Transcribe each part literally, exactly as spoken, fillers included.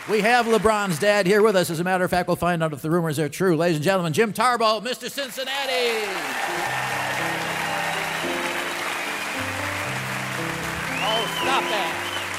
We have LeBron's dad here with us. As a matter of fact, we'll find out if the rumors are true. Ladies and gentlemen, Jim Tarbo, Mister Cincinnati. Oh, stop that.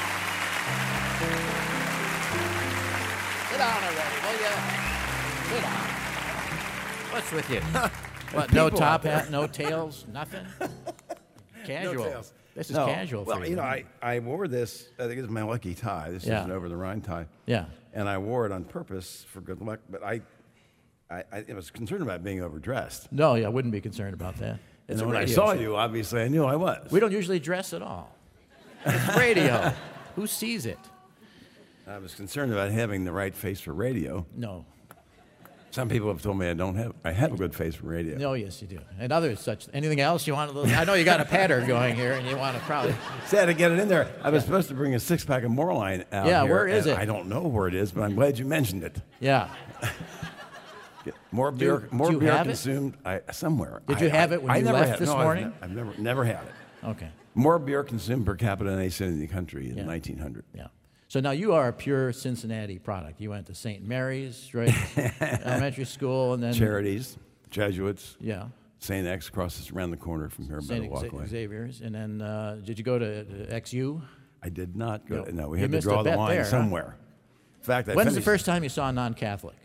Sit down already, will you? Sit down. What's with you? What, no top hat, no tails, nothing? Casual. No tails. This is no. casual well, for you. you know, I, I wore this, I think it's my lucky tie. This Yeah. is an over-the-Rhine tie. Yeah. And I wore it on purpose for good luck, but I, I, I was concerned about being overdressed. No, yeah, I wouldn't be concerned about that. It's And a when I radio saw show. you, obviously, I knew I was. We don't usually dress at all. It's radio. Who sees it? I was concerned about having the right face for radio. No. Some people have told me I don't have. I have a good face for radio. No, yes, you do. And others such. Anything else you want? A little, I know you got a pattern going here, and you want to probably. Sad to get it in there. I was supposed to bring a six-pack of Moreline out Yeah, here, where is and it? I don't know where it is, but I'm glad you mentioned it. Yeah. More Do- beer, do more you beer have it? consumed I, somewhere. Did you I- have I- it when I you never left had, this no, I've morning? ne- I've never, never had it. Okay. More beer consumed per capita than any city in the country in Yeah. nineteen hundred. Yeah. So now you are a pure Cincinnati product. You went to Saint Mary's, right? Elementary school, and then Charities, Jesuits, Yeah. Saint X crosses around the corner from here by the Saint walkway. Xavier's, and then uh, did you go to, to X U? I did not go. No. No, we You had to missed a draw the bet line there, huh? somewhere. In fact, I When's the finished- first time you saw a non-Catholic?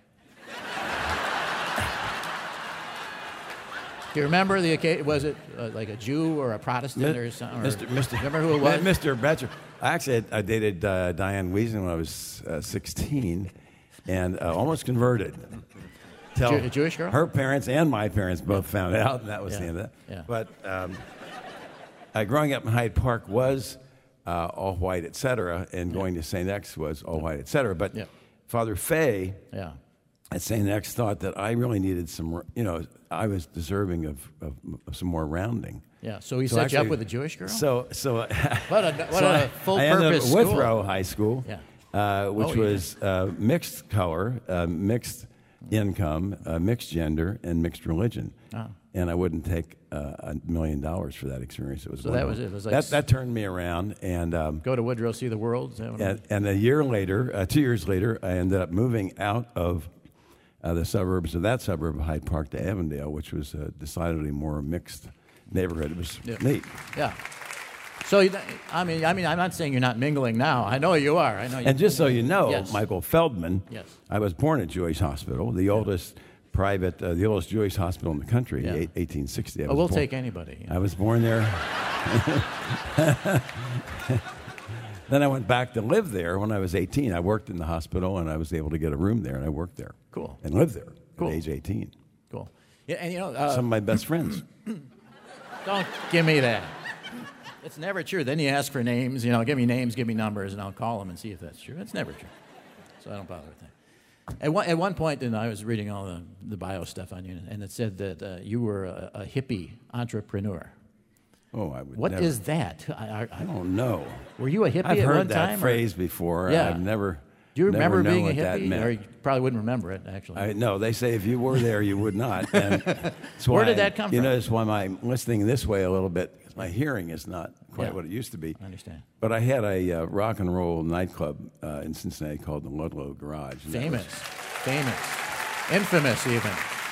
Do you remember the occasion? Was it uh, like a Jew or a Protestant or something? Or, Mister Mister Remember who it was? Mister Betcher. Actually, I dated uh, Diane Wiesen when I was uh, sixteen, and uh, almost converted. Till Jew- a Jewish girl? Her parents and my parents both found out, and that was Yeah. the end of that. Yeah. But um, uh, growing up in Hyde Park was uh, all white, et cetera, and going to Saint X was all white, et cetera. But Yeah. Father Fay Yeah. at Saint X thought that I really needed some, you know, I was deserving of, of, of some more rounding. Yeah. So he set you actually- up with a Jewish girl? So, so What a, what so a I- full I ended up purpose at school. Withrow High School, Yeah. uh, which Oh, yeah. was uh, mixed color, uh, mixed income, uh, mixed gender, and mixed religion. Ah. And I wouldn't take uh, a million dollars for that experience. It was So that wonderful. was it. It was like that, s- that turned me around, and um, Go to Woodrow, see the world? Is that what it and, and a year later, uh, two years later, I ended up moving out of uh, the suburbs of that suburb of Hyde Park to Avondale, which was a decidedly more mixed neighborhood. It was Yeah. neat. Yeah. So you, I mean, I mean, I'm not saying you're not mingling now. I know you are. I know. You, And just so you know, Yes. Michael Feldman, Yes. I was born at Jewish Hospital, the oldest private, uh, the oldest Jewish hospital in the country, Yeah. eight- eighteen sixty. I Oh, was we'll born- take anybody. I was born there. Then I went back to live there when I was eighteen. I worked in the hospital, and I was able to get a room there, and I worked there. Cool. And lived there Cool. at age eighteen. Cool. Yeah, and you know, uh, Some of my best friends. don't give me that. It's never true. Then you ask for names. You know, give me names, give me numbers, and I'll call them and see if that's true. It's never true. So I don't bother with that. At one, at one point, then I was reading all the, the bio stuff on you, and it said that uh, you were a, a hippie entrepreneur. Oh, I would What never. is that? I, I, I don't know. were you a hippie I've at heard one that time? or- phrase before. Yeah. I've never. Do you never remember known being a what that hippie? meant. Or you probably wouldn't remember it, actually. I, no, they say if you were there, you would not. And that's Where why- did that come You from? notice why I'm listening this way a little bit. 'Cause my hearing is not quite Yeah. what it used to be. I understand. But I had a uh, rock and roll nightclub uh, in Cincinnati called the Ludlow Garage. and that Famous. was- Famous. Infamous, even.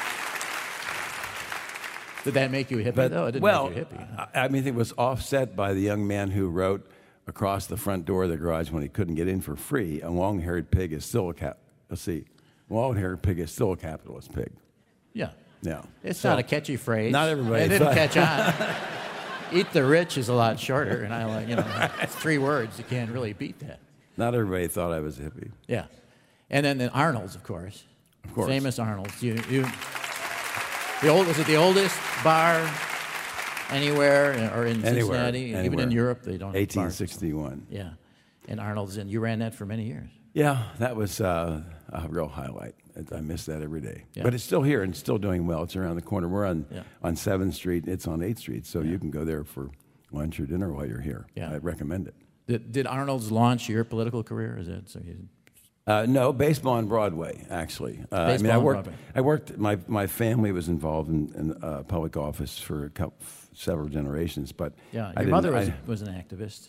Did that make you a hippie, But, though? It didn't well, make you a hippie. I, I mean, it was offset by the young man who wrote across the front door of the garage when he couldn't get in for free, a long-haired pig is still a cap. Let's see. Long-haired pig is still a capitalist pig. Yeah. Yeah. It's So- not a catchy phrase. Not everybody It didn't thought- catch on. Eat the rich is a lot shorter, and I like, you know, it's three words. You can't really beat that. Not everybody thought I was a hippie. Yeah. And then the Arnold's, of course. Of course. Famous Arnold's. You, you, the old, was it the oldest bar anywhere, or in Anywhere, Cincinnati? Even anywhere. in Europe, they don't have eighteen bars. sixty-one. Yeah. And Arnold's, and you ran that for many years. Yeah, that was uh, a real highlight. I miss that every day. Yeah. But it's still here and still doing well. It's around the corner. We're on Yeah. on seventh Street. It's on eighth Street, so Yeah. you can go there for lunch or dinner while you're here. Yeah. I recommend it. Did, did Arnold's launch your political career? Is that so? You, Uh, no, baseball on Broadway, actually. Uh, I mean, Baseball I on worked. Broadway. I worked. My my family was involved in, in uh, public office for a couple, several generations, but yeah. I Your didn't- mother was, I- was an activist.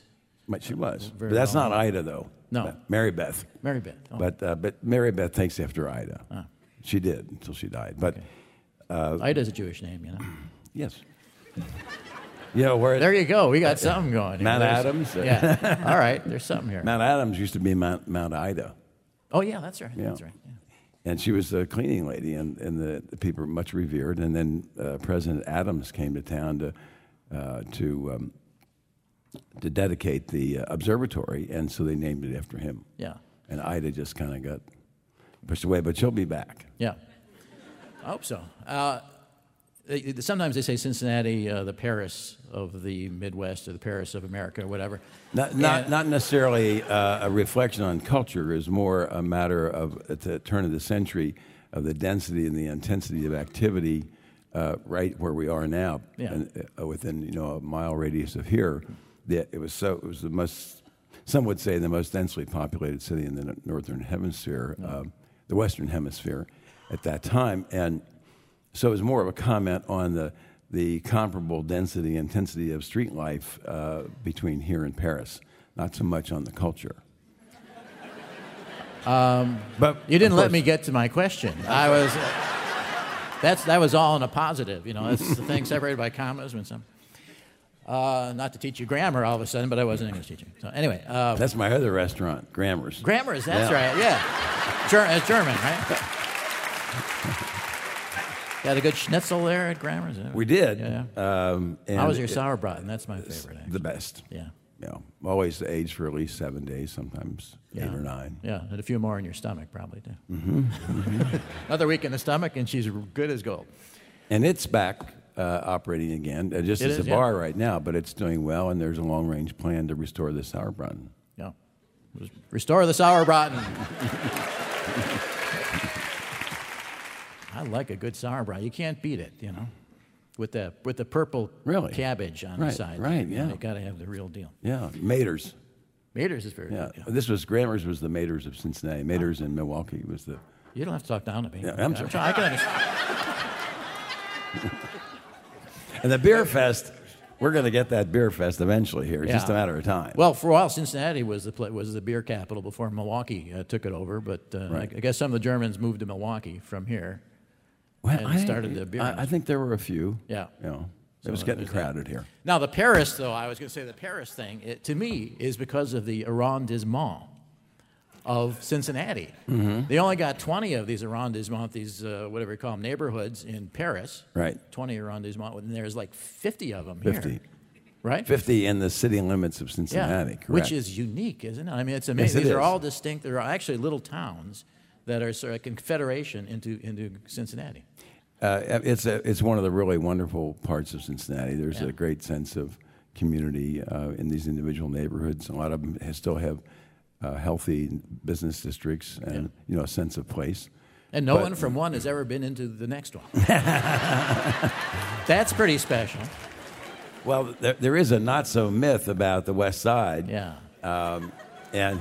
But she was. Very But that's well not known. Ida, though. No. But Mary Beth. Mary Beth. Oh. But uh, but Mary Beth takes after Ida. Ah. She did until she died. But Okay. Ida's a Jewish name, you know. yes. You know where There you go. We got something going. here. Mount There's- Adams? Yeah. All right. There's something here. Mount Adams used to be Mount, Mount Ida. Oh yeah, that's right. Yeah. That's right. Yeah. And she was a cleaning lady, and, and the, the people were much revered. And then uh, President Adams came to town to uh, to um, to dedicate the uh, observatory, and so they named it after him. Yeah. And Ida just kind of got pushed away, but she'll be back. Yeah. I hope so. Uh, they- sometimes they say Cincinnati, uh, the Paris of the Midwest, or the Paris of America, or whatever. Not, not, And- not necessarily uh, a reflection on culture, is more a matter of, at the turn of the century, of the density and the intensity of activity uh, right where we are now, Yeah. and, uh, within you know a mile radius of here. The, it was so. It was the most. Some would say the most densely populated city in the northern hemisphere, um, the western hemisphere, at that time, and so it was more of a comment on the the comparable density and intensity of street life uh, between here and Paris, not so much on the culture. Um, but You didn't of let course- me get to my question. I was. That's that was all in a positive. You know, that's the thing separated by commas when some. Uh, not to teach you grammar all of a sudden, but I was an English teacher. So anyway, uh, That's my other restaurant, Grammars. grammars. That's Yeah. right. Yeah, Ger- it's German, right? Got a good schnitzel there at Grammars. We did. Yeah. Um, and How was your it- sauerbraten? That's my favorite. Actually. The best. Yeah. You know, always aged for at least seven days, sometimes Yeah. eight or nine. Yeah, and a few more in your stomach, probably too. Mm-hmm. Another week in the stomach, and she's good as gold. And it's back uh, operating again, uh, just It as is, a yeah. bar right now, but it's doing well, and there's a long-range plan to restore the sauerbraten. Yeah. Restore the sauerbraten. I like a good sauerbraten. You can't beat it, you know, with the with the purple Really? cabbage on Right, the side. right, You know, yeah. You got to have the real deal. Yeah, Maters. Mater's is very Yeah, good. Yeah. this was Grammars was the Maters of Cincinnati. Maters in Milwaukee was the. You don't have to talk down to me. Yeah, I'm sorry. trying- I can understand. And the beer fest, we're going to get that beer fest eventually here. It's just a Yeah. matter of time. Well, for a while, Cincinnati was the pla- was the beer capital before Milwaukee uh, took it over. But uh, Right. I, I guess some of the Germans moved to Milwaukee from here. Well, and I, started the beer I, I industry. think there were a few. Yeah. You know, So it was getting there's that. crowded here. Now, the Paris, though, I was going to say the Paris thing, it, to me, is because of the arrondissement of Cincinnati. Mm-hmm. They only got twenty of these arrondissements, these, uh, whatever you call them, neighborhoods in Paris. Right. twenty arrondissements, and there's like fifty of them here. fifty. Right? fifty in the city limits of Cincinnati, Yeah, correct? which is unique, isn't it? I mean, it's amazing. it These are is. all distinct. There are actually little towns that are sort of a confederation into, into Cincinnati. Uh, it's, a, it's one of the really wonderful parts of Cincinnati. There's Yeah. a great sense of community uh, in these individual neighborhoods. A lot of them has, still have uh, healthy business districts and Yeah. you know a sense of place. And no But- one from one has ever been into the next one. That's pretty special. Well, there, there is a not so myth about the West Side. Yeah. Um, and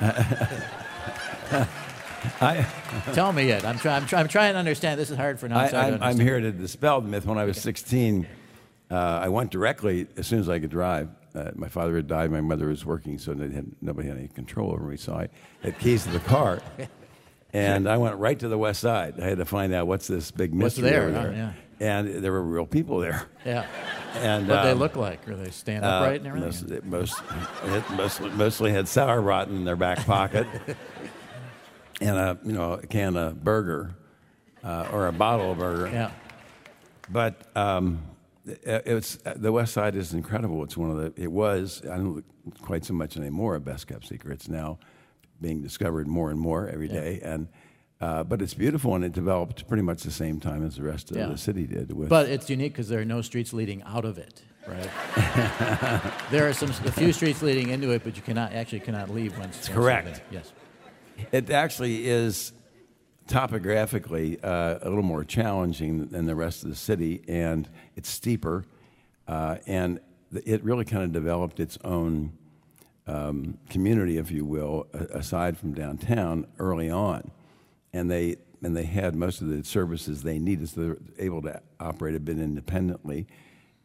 I, Tell me it. I'm, try, I'm, try, I'm trying to understand. This is hard for an I, outsider to I'm, I'm understand. here to dispel the myth. When I was sixteen, uh, I went directly as soon as I could drive. Uh, my father had died. My mother was working, so they had, nobody had any control over me. So I had keys to the car, and I went right to the West Side. I had to find out what's this big What's mystery there, over huh? there. Yeah. And there were real people there. Yeah. And What they um, look like? Are they stand uh, upright and everything? Most, most, mostly, mostly had sauerbraten in their back pocket, and a you know a can of burger, uh, or a bottle of burger. Yeah. But um, it- it's the West Side is incredible. It's one of the. It was I don't quite so much anymore a best kept secret. It's now being discovered more and more every day, and. Uh, but it's beautiful, and it developed pretty much the same time as the rest of Yeah. the city did. With But it's unique because there are no streets leading out of it, right? There are some a few streets leading into it, but you cannot actually cannot leave once. once you're correct. there. Yes. It actually is topographically uh, a little more challenging than the rest of the city, and it's steeper, uh, and th- it really kind of developed its own um, community, if you will, a- aside from downtown early on, and they and they had most of the services they needed, so they were able to operate a bit independently,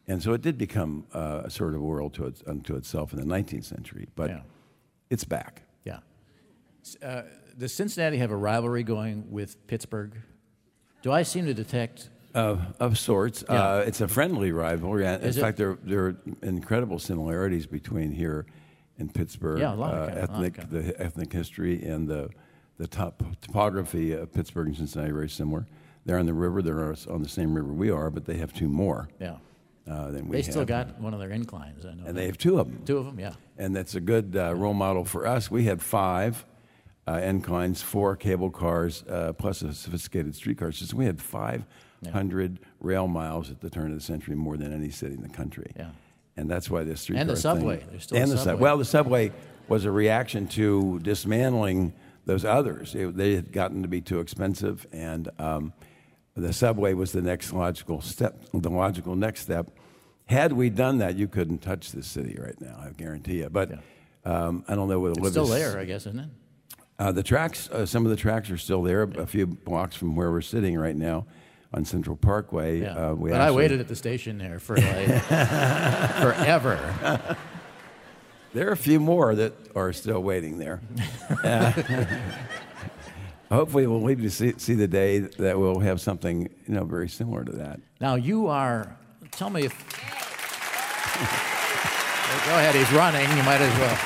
And so it did become uh, a sort of world to its, unto itself in the nineteenth century, but Yeah. it's back. Yeah. Uh, does Cincinnati have a rivalry going with Pittsburgh? Do I seem to detect? Uh, of sorts. Yeah. Uh, it's a friendly rivalry. In Is it? fact, there, there are incredible similarities between here and Pittsburgh. Yeah, a lot of uh, kind- a lot of ethnic, kind. the ethnic history and the the top topography of Pittsburgh and Cincinnati are very similar. They're on the river. They're on the same river we are, but they have two more Yeah. uh, than we They have. still got one of their inclines, I know. and that. they have two of them. Two of them, yeah. And that's a good uh, role model for us. We had five uh, inclines, four cable cars, uh, plus a sophisticated streetcar system. We had five hundred rail miles at the turn of the century, more than any city in the country. Yeah. And that's why the streetcar And the subway. thing- There's still a and the subway. sub- Well, the subway was a reaction to dismantling those others. It- they had gotten to be too expensive, and um, the subway was the next logical step. The logical next step. Had we done that, you couldn't touch this city right now. I guarantee you. But um, I don't know whether It's still there, I guess, isn't it? uh, the tracks, uh, some of the tracks are still there, a few blocks from where we're sitting right now on Central Parkway. Yeah. Uh, we but I actually- waited at the station there for like forever. There are a few more that are still waiting there. Uh, hopefully, we'll live to see, see the day that we'll have something, you know, very similar to that. Now you are. Tell me if. Go ahead. He's running. You might as well.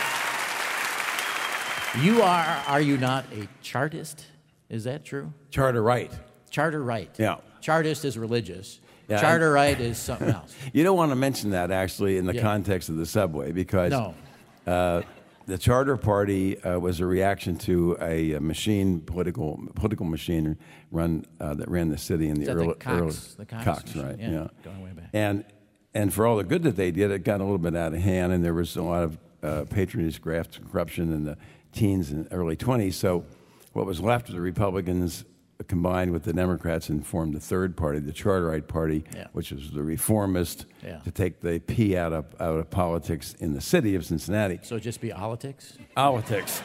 You are. Are you not a Chartist? Is that true? Charter right. Charter right. Yeah. Chartist is religious. Yeah, Charter right is something else. You don't want to mention that actually in the Yeah. context of the subway because No. uh, the Charter Party uh, was a reaction to a, a machine political political machine run uh, that ran the city in the Is that the early Cox- early the Cox Cox, machine? right? Yeah, going way back. And and for all the good that they did, it got a little bit out of hand, and there was a lot of uh, patronage, graft, corruption in the teens and early twenties. So what was left of the Republicans combined with the Democrats and formed the third party, the Charterite Party, Yeah. which was the reformist, Yeah. to take the P out of out of politics in the city of Cincinnati. So just be politics. Politics.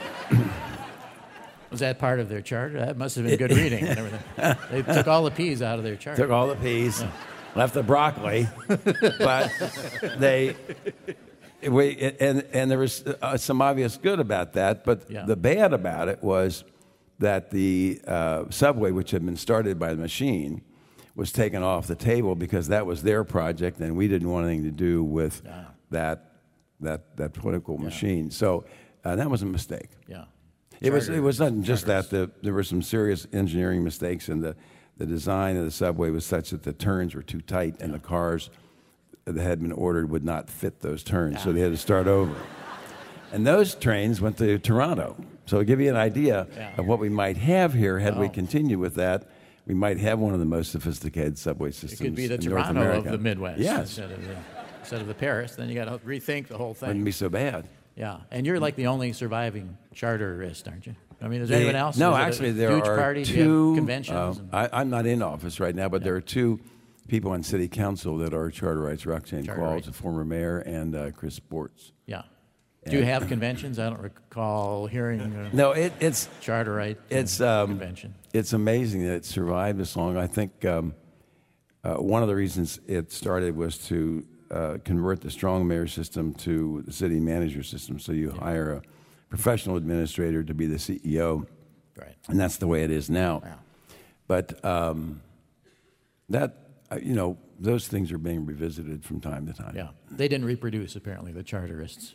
Was that part of their charter? That must have been good reading and everything. They took all the P's out of their charter. Took all the peas, left the broccoli, but they. We, and and there was uh, some obvious good about that, but Yeah. the bad about it was that the uh, subway, which had been started by the machine, was taken off the table because that was their project, and we didn't want anything to do with Yeah. that that that political machine. So uh, that was a mistake. Yeah. It was. Charter- It wasn't just charters. that. The, there were some serious engineering mistakes, and the, the design of the subway was such that the turns were too tight, and the cars that had been ordered would not fit those turns, so they had to start over. And those trains went to Toronto. So to give you an idea Yeah. of what we might have here, had we Oh. continued with that, we might have one of the most sophisticated subway systems It could be the in North Toronto of America. the Midwest Yes, instead of the, instead of the Paris. Then you got to rethink the whole wouldn't thing. be so bad. Yeah, and you're like the only surviving charterist, aren't you? I mean, is there The- anyone else? No, Is it a actually, there huge are party? Do you have two conventions. uh, and- I, I'm not in office right now, but there are two people on city council that are charterites: Roxanne Charter Qualls, rights. the former mayor, and uh, Chris Sports. yeah. Do you have conventions? I don't recall hearing a No, it, it's charterite it's um, convention. it's amazing that it survived this long. I think um, uh, one of the reasons it started was to uh, convert the strong mayor system to the city manager system. So you hire a professional administrator to be the C E O, Right. and that's the way it is now. Yeah. But um, that uh, you know, those things are being revisited from time to time. Yeah. They didn't reproduce, apparently, the charterists.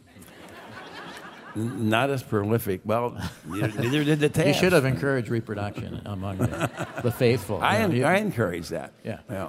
N- not as prolific. Well, neither neither did the You Tabs. should have encouraged reproduction among the, the faithful. I, you know, en- you- I encourage that. Yeah. Yeah.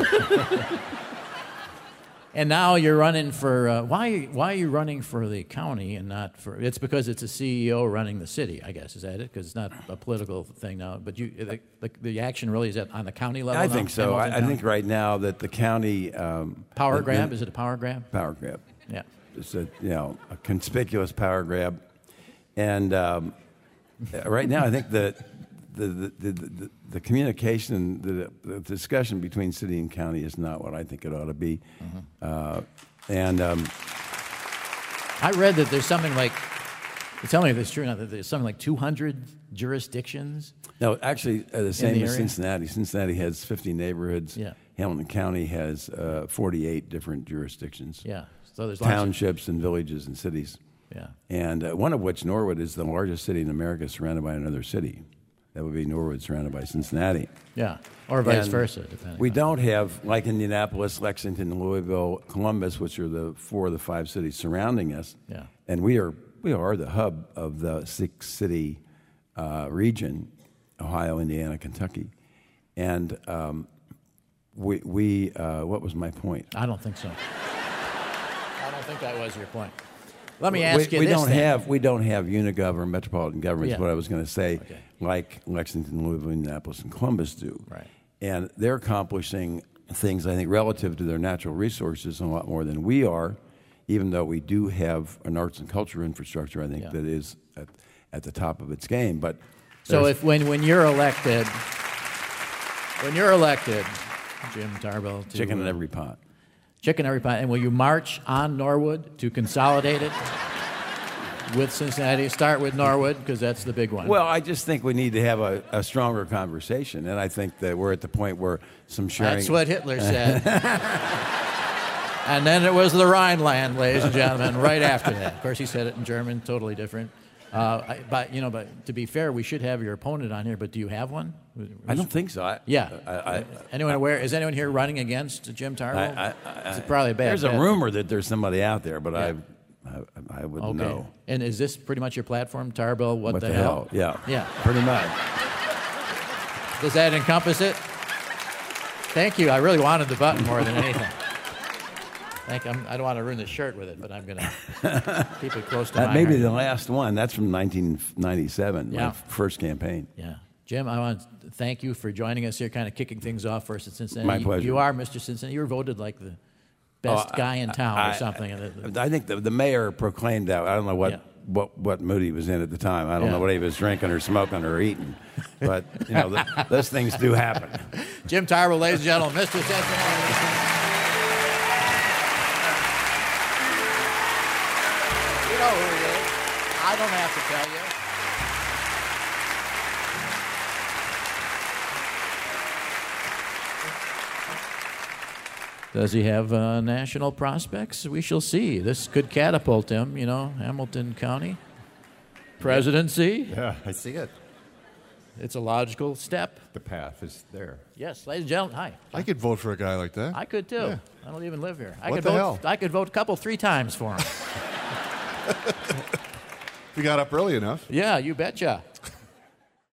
And now you're running for uh, why? Why are you running for the county and not for? It's because it's a C E O running the city, I guess. Is that it? Because it's not a political thing now. But you, the, the, the action really is at, on the county level. I now? think so. Hamilton I, I County? think right now that the county um, Power the- grab. the- Is it a power grab? power grab. Yeah. It's a you know a conspicuous power grab, and um, right now I think that the the, the, the the communication, the, the discussion between city and county is not what I think it ought to be, uh, and um, I read that there's something like. Tell me if it's true or not. That there's something like two hundred jurisdictions. no, actually uh, the same the as area? Cincinnati. Cincinnati has fifty neighborhoods. Yeah. Hamilton County has uh, forty-eight different jurisdictions. Yeah. So there's lots of- townships and villages and cities. Yeah. And uh, one of which, Norwood, is the largest city in America surrounded by another city. That would be Norwood surrounded by Cincinnati. Yeah. Or vice And versa, depending. We on- don't have, like Indianapolis, Lexington, Louisville, Columbus, which are the four of the five cities surrounding us. Yeah. And we are we are the hub of the six-city uh, region, Ohio, Indiana, Kentucky. And um, we, we uh, what was my point? I don't think so. I don't think that was your point. Let me we, ask you we this don't then. have we don't have unigov or metropolitan governments. Yeah. What I was going to say, Okay. like Lexington, Louisville, Indianapolis, and Columbus do. Right. And they're accomplishing things, I think, relative to their natural resources a lot more than we are, even though we do have an arts and culture infrastructure, I think, Yeah. that is at, at the top of its game. But So there's- if when, when you're elected, when you're elected, Jim Tarbell, to, chicken in uh, every pot. chicken every pot, and will you march on Norwood to consolidate it with Cincinnati? Start with Norwood because that's the big one. Well, I just think we need to have a, a stronger conversation, and I think that we're at the point where some sharing. that's what Hitler said. And then it was the Rhineland, ladies and gentlemen, right after that. Of course, he said it in German, totally different. Uh, I, but you know, but to be fair, we should have your opponent on here. But do you have one? I don't think so. I, Yeah. I, I, anyone aware? Is anyone here running against Jim Tarbell? I, I, it's probably a bad. There's a bet. rumor that there's somebody out there, but Yeah. I, I, I wouldn't Okay. know. And is this pretty much your platform, Tarbell? What, What the, the hell? Yeah. Yeah. Pretty much. Does that encompass it? Thank you. I really wanted the button more than anything. Thank you. I'm, I don't want to ruin the shirt with it, but I'm going to keep it close to That my may be heart. the last one. That's from nineteen ninety-seven, Yeah. my first campaign. Yeah. Jim, I want to thank you for joining us here, kind of kicking things off for us at Cincinnati. My You- pleasure. You are Mister Cincinnati. You were voted like the best Oh, guy in town I- or something. And the- I think the, the mayor proclaimed that. I don't know what, Yeah. what, what mood he was in at the time. I don't Yeah. know what he was drinking or smoking or eating. But, you know, th those things do happen. Jim Tarbell, ladies and gentlemen, Mister Cincinnati. You know who he is. I don't have to tell you. Does he have uh, national prospects? We shall see. This could catapult him, you know, Hamilton County presidency. Yeah, I see it. It's a logical step. The path is there. Yes, ladies and gentlemen, hi. I could vote for a guy like that. I could too. Yeah. I don't even live here. I What could the vote. hell? I could vote a couple, three times for him. If you got up early enough. Yeah, you betcha.